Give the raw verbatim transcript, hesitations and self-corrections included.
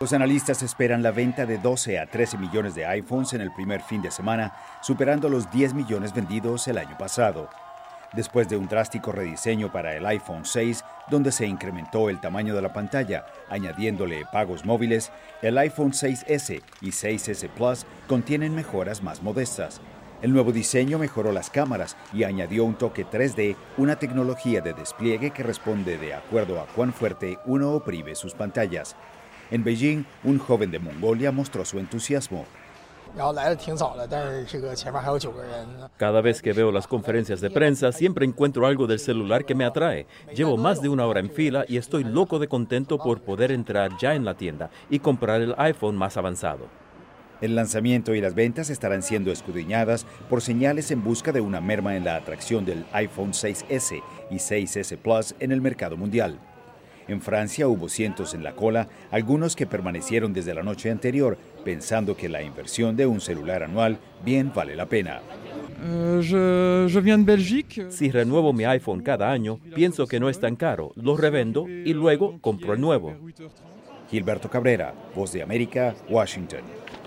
Los analistas esperan la venta de doce a trece millones de iPhones en el primer fin de semana, superando los diez millones vendidos el año pasado. Después de un drástico rediseño para el iPhone seis, donde se incrementó el tamaño de la pantalla, añadiéndole pagos móviles, el iPhone seis ese y seis ese Plus contienen mejoras más modestas. El nuevo diseño mejoró las cámaras y añadió un toque tres D, una tecnología de despliegue que responde de acuerdo a cuán fuerte uno oprime sus pantallas. En Beijing, un joven de Mongolia mostró su entusiasmo. Cada vez que veo las conferencias de prensa, siempre encuentro algo del celular que me atrae. Llevo más de una hora en fila y estoy loco de contento por poder entrar ya en la tienda y comprar el iPhone más avanzado. El lanzamiento y las ventas estarán siendo escudriñadas por señales en busca de una merma en la atracción del iPhone seis ese y seis ese Plus en el mercado mundial. En Francia hubo cientos en la cola, algunos que permanecieron desde la noche anterior, pensando que la inversión de un celular anual bien vale la pena. Si renuevo mi iPhone cada año, pienso que no es tan caro, lo revendo y luego compro el nuevo. Gilberto Cabrera, Voz de América, Washington.